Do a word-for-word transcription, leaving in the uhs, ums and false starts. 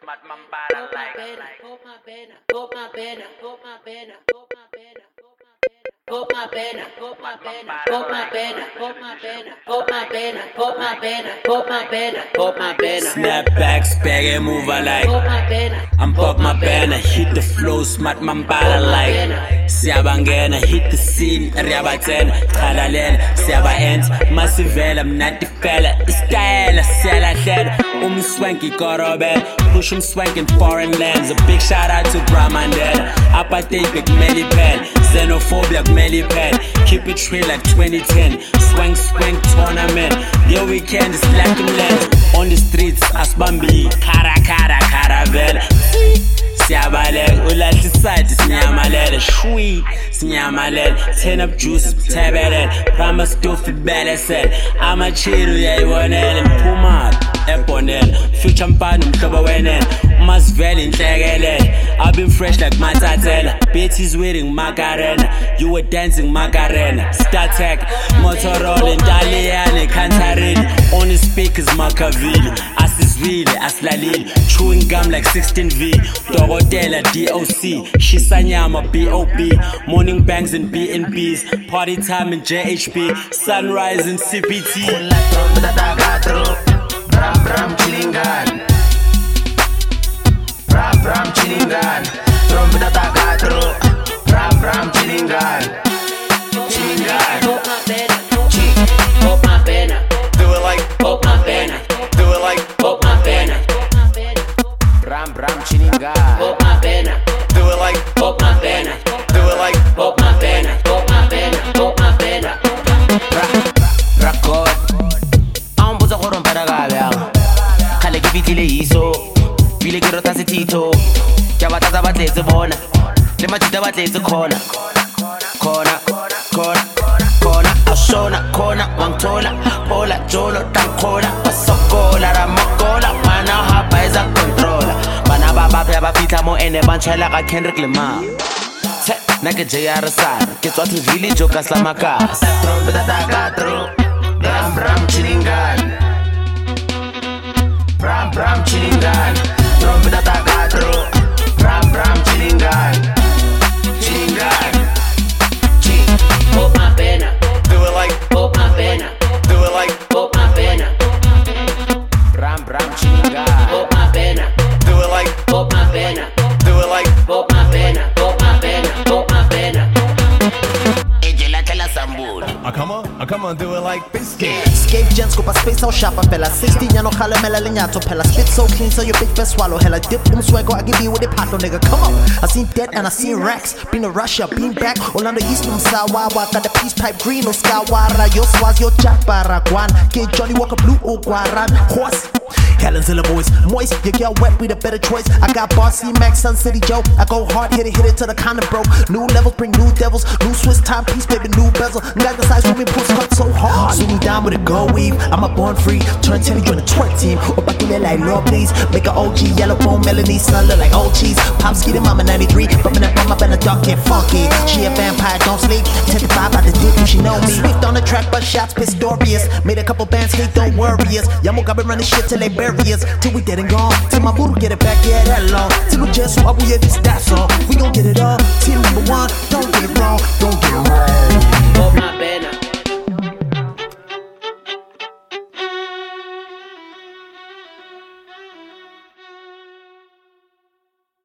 smart mambala like. Hold my banner, hold my banner, hold my banner, hold my banner. Hold my banner, hold my banner, hold my banner, hold my banner, hold my banner, hold my banner, hold my banner, hold my banner. Snapbacks, bag and move like. Hold my banner, I'm pop my banner, hit the flow, smart mambala like. Siyabangena, hit the scene, riyabatena, khalalela, siyaba ends, masivela, I'm not the fella, style, siyalahlela, umswanky korobela, push umswank in foreign lands, a big shout out to Bramandela, apartheid big melly pen, xenophobia melly pen, keep it real like twenty ten, swank swank tournament, your weekend is like the land, on the streets, asbambi, kara kara caravelle. Siyabaleka ulahla iside sinyamalele shwi sinyamalele turn up juice tebelele prima stuff ibelesele amachiru uyayibonela mphuma ebonela future mpana umhlobo wenene umasivele inhlekelele I've been fresh like Matatela bitches wearing Macarena you were dancing Macarena StarTech Motorola Italian Cantarelli on the speakers Machiavelli asizwile asilalile chewing gum like sixteen V Dokotela D O C Shisanyama B O B morning bangs and B and B's party time in J H B sunrise in C P T Bram bram chilingan Bram bram chilingan Trompeta tagatro Bram bram chilingan Chilingan hold my banner, hold my banner, Do it like hold my banner, Do it like hold my banner, Bram bram chilingan hold my banner, Do it like hold my banner, Do it like hold my banner, hold my banner, hold my banner. Record Ambuza koron para gabeang Khale ke fitile iso Bile ke rota se tito Ke ba tsa ba tletse bona Le matita ba tletse khona Khona khona khona ashona khona wangithola hola jolo tankhola basokola ramakola mana haba eza controller bana baba ba ba fitla mo ene ba ntshela ka Kendrick Lamar Tse na ke J R Sar ke tswa to really joka slamakas trompeta tagatro bram bram chilingan bram bram chilingan trompeta tagatro bram bram chilingan chilingan Hold my banner, Do it like hold my banner, Do it like hold my banner, Bram Bram Chilingan hold my banner, Do it like hold my banner, Do it like hold my banner, hold my banner, hold my banner. Ejela tela sambul Ah, come on, ah, come on, do it like biscuit. Escape gents, go pa space out shop, fella. sixteen, ya no jale me la leña to pela. Spit so clean, so your bitch best swallow. Hella dip, um swaggo, I give you with the pato, nigga. Come on, I seen dead and I seen racks. Been to Russia, been back. Orlando East, um sawawa. Got the peace pipe green, no skawara. Yo swaz, yo chaparaguan. Get Johnny Walker blue, oh guaran. Horse. Helen's in the voice, moist, you get wet, we the better choice. I got Bossy Max, Sun City Joe. I go hard, hit it, hit it to the kind of broke. New levels bring new devils, new Swiss time piece, baby, new bezel. Got the size swimming pools cut so hard. Zoom me down with a gold weave, I'm a born free. Turn ten, join the twerk team. Or back in there like Lord, please. Make a O G, yellow bone, melody, sun look like old cheese. Pops get him, I'm a ninety-three. Bumping that bum up in the dark, get funky. She a vampire, don't sleep. fifty-five out the dick, she know me. Swift on the track, but shots Pistorius. Made a couple bands, hate, don't worry us. Yamo got been running shit till they bury us. Till we dead and gone. Till my boo get it back, yeah, that long. Till we just swap, we yeah, this that song. We gon' get it all. Team number one, don't get it wrong. Don't get it wrong. Hold my banner,